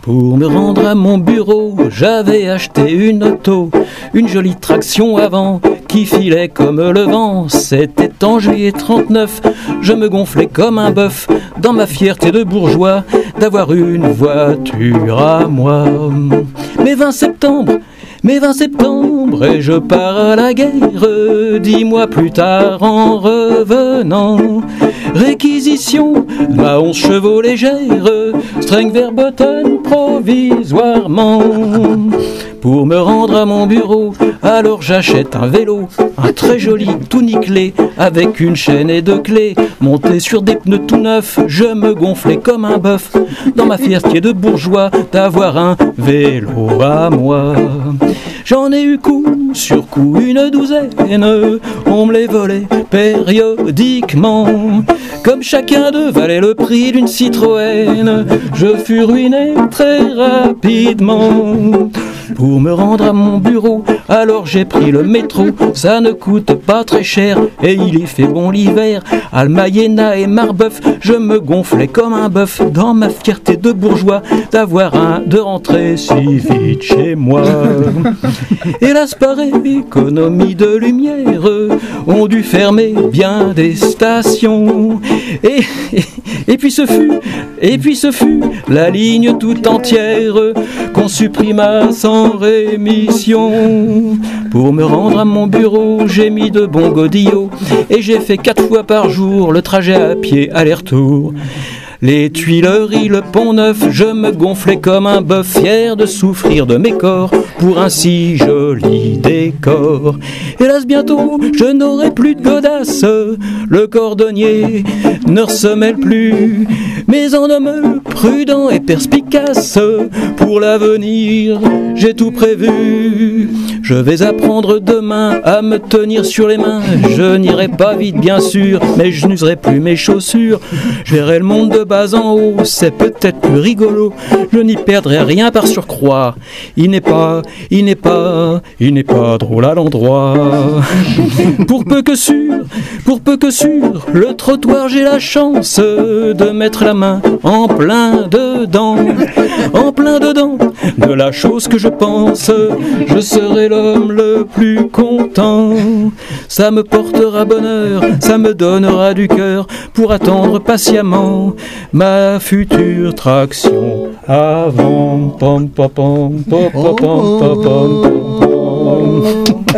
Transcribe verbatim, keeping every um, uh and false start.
Pour me rendre à mon bureau, j'avais acheté une auto, une jolie traction avant qui filait comme le vent. C'était en juillet trente-neuf, je me gonflais comme un bœuf dans ma fierté de bourgeois d'avoir une voiture à moi. Mais vingt septembre, mais vingt septembre et je pars à la guerre, dix mois plus tard en revenant. Réquisition ma onze chevaux légère, Streng Verboten provisoirement. Pour me rendre à mon bureau, alors j'achète un vélo, un très joli tout nickelé, avec une chaîne et deux clés. Monté sur des pneus tout neufs, je me gonflais comme un bœuf dans ma fierté de bourgeois d'avoir un vélo à moi. J'en ai eu coup sur coup une douzaine, on me les volait périodiquement. Comme chacun d'eux valait le prix d'une Citroën, je fus ruiné très rapidement. Pour me rendre à mon bureau, alors j'ai pris le métro. Ça ne coûte pas très cher et il y fait bon l'hiver. Almayena et Marbeuf, je me gonflais comme un bœuf dans ma fierté de bourgeois d'avoir un de rentrer si vite chez moi. Hélas, par économie de lumière, on dut fermer bien des stations. Et, et, et puis ce fut, et puis ce fut la ligne tout entière qu'on supprima sans rémission. Pour me rendre à mon bureau, j'ai mis de bons godillots et j'ai fait quatre fois par jour le trajet à pied aller-retour. Les Tuileries, le Pont-Neuf, je me gonflais comme un bœuf, fier de souffrir de mes corps pour un si joli décor. Hélas, bientôt, je n'aurai plus de godasse, le cordonnier ne ressemelle plus, mais en homme prudent et perspicace, pour l'avenir, j'ai tout prévu. Je vais apprendre demain à me tenir sur les mains, je n'irai pas vite bien sûr, mais je n'userai plus mes chaussures. Je verrai le monde de bas en haut, c'est peut-être plus rigolo, je n'y perdrai rien par surcroît. Il n'est pas, il n'est pas, il n'est pas drôle à l'endroit. Pour peu que sur, pour peu que sur le trottoir j'ai la chance de mettre la main en plein dedans, en plein dedans de la chose que je pense, je serai l'homme le plus content. Ça me portera bonheur, ça me donnera du cœur pour attendre patiemment ma future traction avant. Pom, pom, pom, pom, pom, pom, pom, pom.